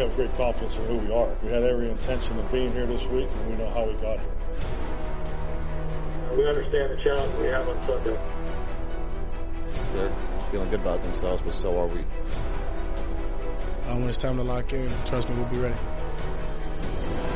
have great confidence in who we are. We had every intention of being here this week, and we know how we got here. We understand the challenge we have on Sunday. They're feeling good about themselves, but so are we. When it's time to lock in, trust me, we'll be ready.